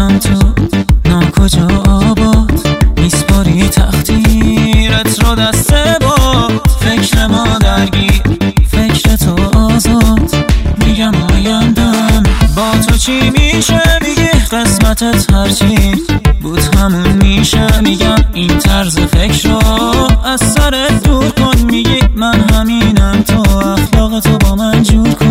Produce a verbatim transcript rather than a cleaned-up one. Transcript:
باشم تو ناکجا آباد، میسپاری تقدیرت رو دست باد. فکر ما درگیر، فکر تو آزاد، میگم آیندم با تو چی میشه. میگی قسمتت هرچی بود همون میشه. میگم این طرز فکر رو از سرت دور کن. میگی من همینم، تو اخلاق تو با من جور کن.